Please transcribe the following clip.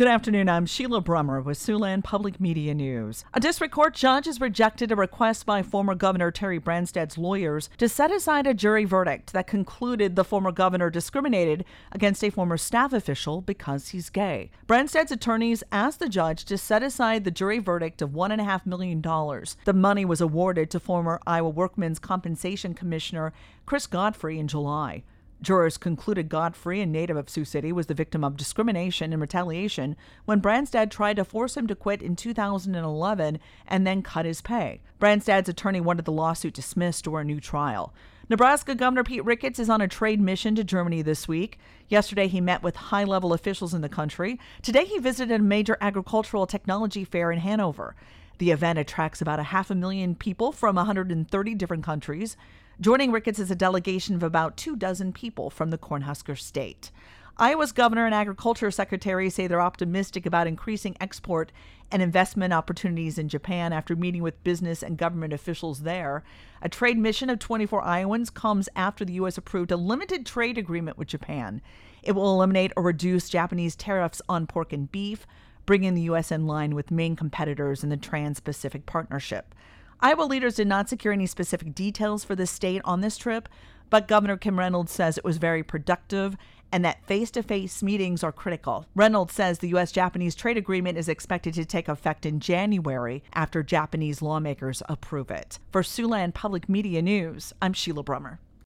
Good afternoon. I'm Sheila Brummer with Siouxland Public Media News. A district court judge has rejected a request by former Governor Terry Branstad's lawyers to set aside a jury verdict that concluded the former governor discriminated against a former staff official because he's gay. Branstad's attorneys asked the judge to set aside the jury verdict of $1.5 million. The money was awarded to former Iowa Workmen's Compensation Commissioner Chris Godfrey in July. Jurors concluded Godfrey, a native of Sioux City, was the victim of discrimination and retaliation when Branstad tried to force him to quit in 2011 and then cut his pay. Branstad's attorney wanted the lawsuit dismissed or a new trial. Nebraska Governor Pete Ricketts is on a trade mission to Germany this week. Yesterday, he met with high-level officials in the country. Today, he visited a major agricultural technology fair in Hanover. The event attracts about 500,000 people from 130 different countries. Joining Ricketts is a delegation of about 24 people from the Cornhusker State. Iowa's governor and agriculture secretary say they're optimistic about increasing export and investment opportunities in Japan after meeting with business and government officials there. A trade mission of 24 Iowans comes after the U.S. approved a limited trade agreement with Japan. It will eliminate or reduce Japanese tariffs on pork and beef, bringing the U.S. in line with main competitors in the Trans-Pacific Partnership. Iowa leaders did not secure any specific details for the state on this trip, but Governor Kim Reynolds says it was very productive and that face-to-face meetings are critical. Reynolds says the U.S.-Japanese trade agreement is expected to take effect in January after Japanese lawmakers approve it. For Siouxland Public Media News, I'm Sheila Brummer.